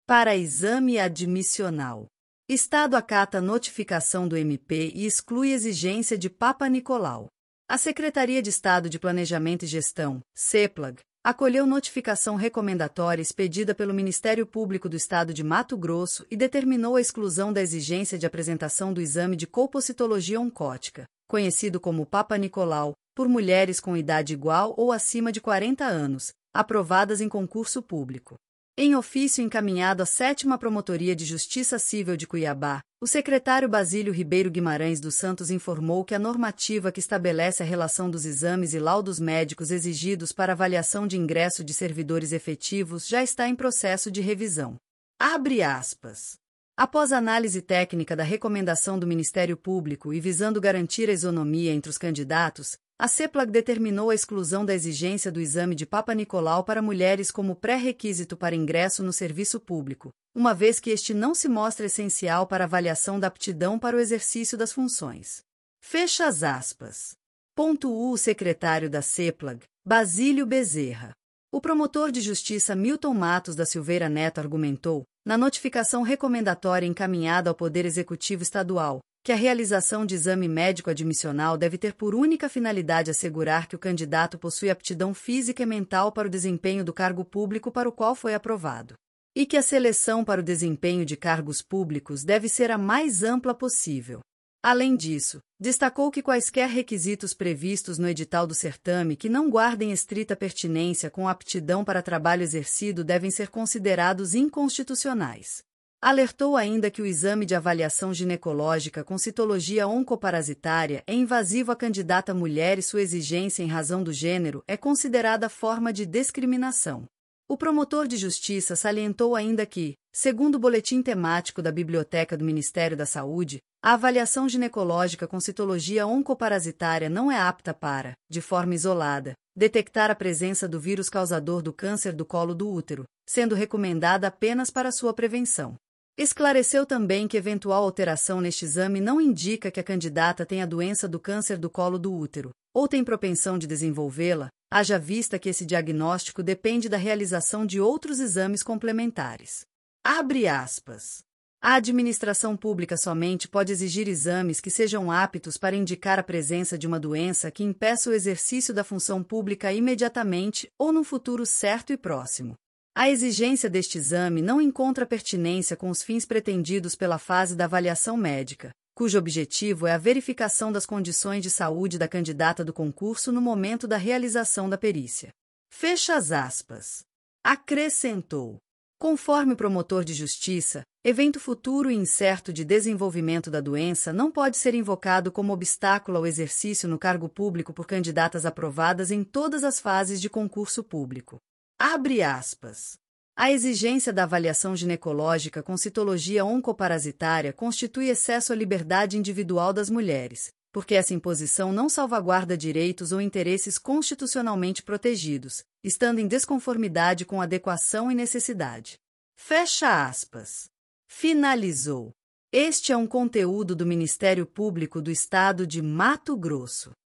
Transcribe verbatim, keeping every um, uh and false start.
Para exame admissional. Estado acata notificação do M P e exclui exigência de Papa Nicolau. A Secretaria de Estado de Planejamento e Gestão, CEPLAG, acolheu notificação recomendatória expedida pelo Ministério Público do Estado de Mato Grosso e determinou a exclusão da exigência de apresentação do exame de colpocitologia oncótica, conhecido como Papa Nicolau, por mulheres com idade igual ou acima de quarenta anos, aprovadas em concurso público. Em ofício encaminhado à sétima Promotoria de Justiça Civil de Cuiabá, o secretário Basílio Ribeiro Guimarães dos Santos informou que a normativa que estabelece a relação dos exames e laudos médicos exigidos para avaliação de ingresso de servidores efetivos já está em processo de revisão. Abre aspas. Após análise técnica da recomendação do Ministério Público e visando garantir a isonomia entre os candidatos, a CEPLAG determinou a exclusão da exigência do exame de Papa Nicolau para mulheres como pré-requisito para ingresso no serviço público, uma vez que este não se mostra essencial para a avaliação da aptidão para o exercício das funções. Fecha as aspas. Ponto U. O secretário da CEPLAG, Basílio Bezerra. O promotor de justiça Milton Matos da Silveira Neto argumentou, na notificação recomendatória encaminhada ao Poder Executivo Estadual, que a realização de exame médico admissional deve ter por única finalidade assegurar que o candidato possui aptidão física e mental para o desempenho do cargo público para o qual foi aprovado, e que a seleção para o desempenho de cargos públicos deve ser a mais ampla possível. Além disso, destacou que quaisquer requisitos previstos no edital do certame que não guardem estrita pertinência com a aptidão para trabalho exercido devem ser considerados inconstitucionais. Alertou ainda que o exame de avaliação ginecológica com citologia oncoparasitária é invasivo à candidata mulher e sua exigência em razão do gênero é considerada forma de discriminação. O promotor de justiça salientou ainda que, segundo o boletim temático da Biblioteca do Ministério da Saúde, a avaliação ginecológica com citologia oncoparasitária não é apta para, de forma isolada, detectar a presença do vírus causador do câncer do colo do útero, sendo recomendada apenas para sua prevenção. Esclareceu também que eventual alteração neste exame não indica que a candidata tenha doença do câncer do colo do útero, ou tem propensão de desenvolvê-la, haja vista que esse diagnóstico depende da realização de outros exames complementares. Abre aspas. A administração pública somente pode exigir exames que sejam aptos para indicar a presença de uma doença que impeça o exercício da função pública imediatamente ou num futuro certo e próximo. A exigência deste exame não encontra pertinência com os fins pretendidos pela fase da avaliação médica, cujo objetivo é a verificação das condições de saúde da candidata do concurso no momento da realização da perícia. Fecha as aspas. Acrescentou. Conforme o promotor de justiça, evento futuro e incerto de desenvolvimento da doença não pode ser invocado como obstáculo ao exercício no cargo público por candidatas aprovadas em todas as fases de concurso público. Abre aspas. A exigência da avaliação ginecológica com citologia oncoparasitária constitui excesso à liberdade individual das mulheres, porque essa imposição não salvaguarda direitos ou interesses constitucionalmente protegidos, estando em desconformidade com adequação e necessidade. Fecha aspas. Finalizou. Este é um conteúdo do Ministério Público do Estado de Mato Grosso.